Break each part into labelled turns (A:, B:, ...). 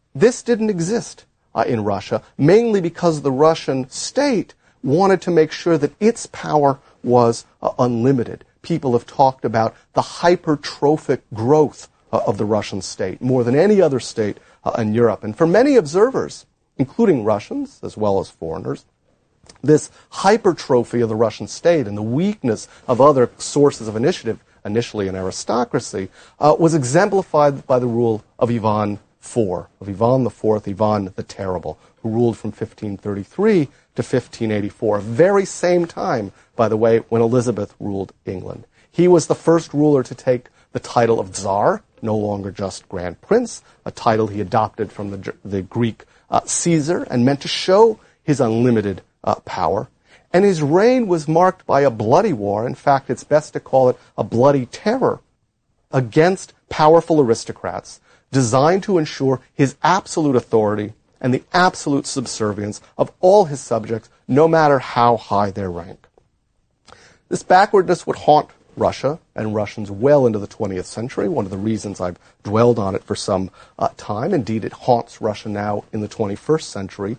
A: This didn't exist in Russia, mainly because the Russian state wanted to make sure that its power was unlimited. People have talked about the hypertrophic growth of the Russian state, more than any other state in Europe. And for many observers, including Russians as well as foreigners, this hypertrophy of the Russian state and the weakness of other sources of initiative, initially an aristocracy, was exemplified by the rule of Ivan IV, Ivan the Terrible, who ruled from 1533 to 1584, very same time, by the way, when Elizabeth ruled England. He was the first ruler to take the title of Tsar, no longer just Grand Prince, a title he adopted from the Greek Caesar, and meant to show his unlimited power. And his reign was marked by a bloody war. In fact, it's best to call it a bloody terror against powerful aristocrats, designed to ensure his absolute authority and the absolute subservience of all his subjects, no matter how high their rank. This backwardness would haunt Russia and Russians well into the 20th century, one of the reasons I've dwelled on it for some time. Indeed, it haunts Russia now in the 21st century.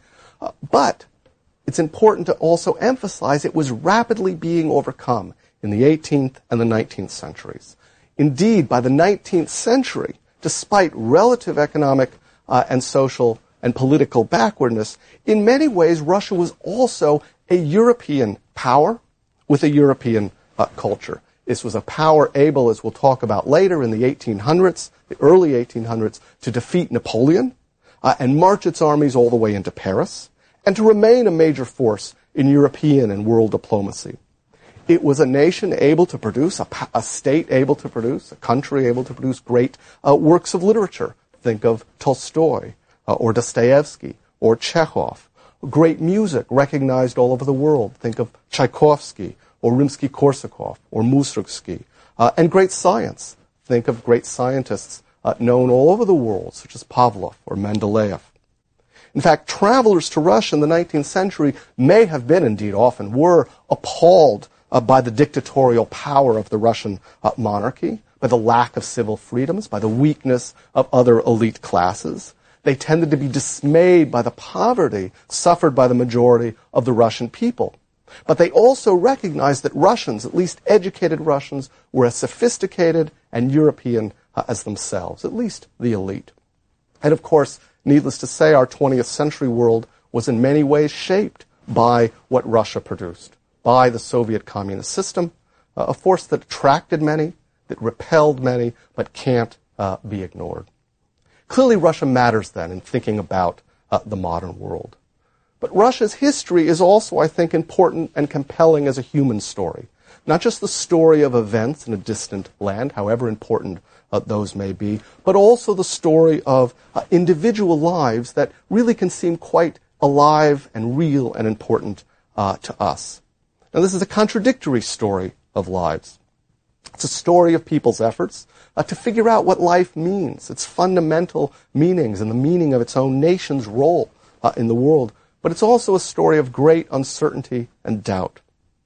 A: But it's important to also emphasize it was rapidly being overcome in the 18th and the 19th centuries. Indeed, by the 19th century, despite relative economic and social and political backwardness, in many ways Russia was also a European power with a European culture. This was a power able, as we'll talk about later, in the 1800s, the early 1800s, to defeat Napoleon and march its armies all the way into Paris, and to remain a major force in European and world diplomacy. It was a nation able to produce, a state able to produce, a country able to produce great works of literature. Think of Tolstoy or Dostoevsky or Chekhov. Great music recognized all over the world. Think of Tchaikovsky or Rimsky-Korsakov or Mussorgsky. And great science. Think of great scientists known all over the world, such as Pavlov or Mendeleev. In fact, travelers to Russia in the 19th century may have been, indeed often were, appalled by the dictatorial power of the Russian monarchy, by the lack of civil freedoms, by the weakness of other elite classes. They tended to be dismayed by the poverty suffered by the majority of the Russian people. But they also recognized that Russians, at least educated Russians, were as sophisticated and European as themselves, at least the elite. And of course, needless to say, our 20th century world was in many ways shaped by what Russia produced, by the Soviet communist system, a force that attracted many, that repelled many, but can't be ignored. Clearly, Russia matters then in thinking about the modern world. But Russia's history is also, I think, important and compelling as a human story. Not just the story of events in a distant land, however important those may be, but also the story of individual lives that really can seem quite alive and real and important to us. Now, this is a contradictory story of lives. It's a story of people's efforts to figure out what life means, its fundamental meanings, and the meaning of its own nation's role in the world. But it's also a story of great uncertainty and doubt.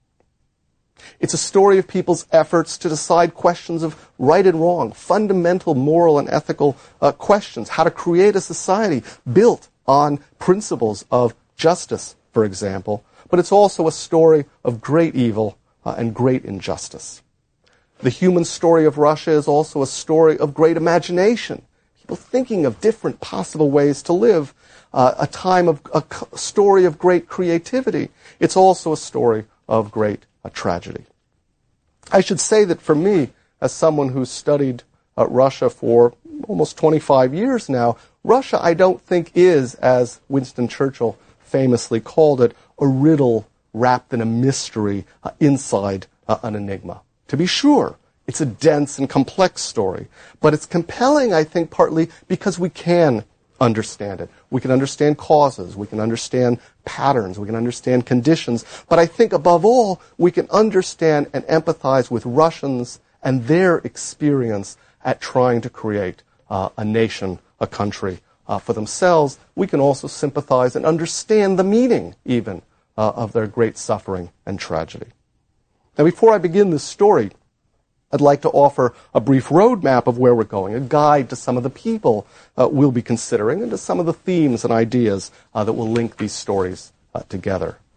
A: It's a story of people's efforts to decide questions of right and wrong, fundamental moral and ethical questions, how to create a society built on principles of justice, for example. But it's also a story of great evil and great injustice. The human story of Russia is also a story of great imagination, people thinking of different possible ways to live, a story of great creativity. It's also a story of great tragedy. I should say that for me, as someone who's studied Russia for almost 25 years now, Russia, I don't think, is, as Winston Churchill famously called it, a riddle wrapped in a mystery inside an enigma. To be sure, it's a dense and complex story, but it's compelling, I think, partly because we can understand it. We can understand causes, we can understand patterns, we can understand conditions, but I think above all, we can understand and empathize with Russians and their experience at trying to create a nation, a country for themselves. We can also sympathize and understand the meaning, even, of their great suffering and tragedy. Now, before I begin this story, I'd like to offer a brief roadmap of where we're going, a guide to some of the people we'll be considering and to some of the themes and ideas that will link these stories together.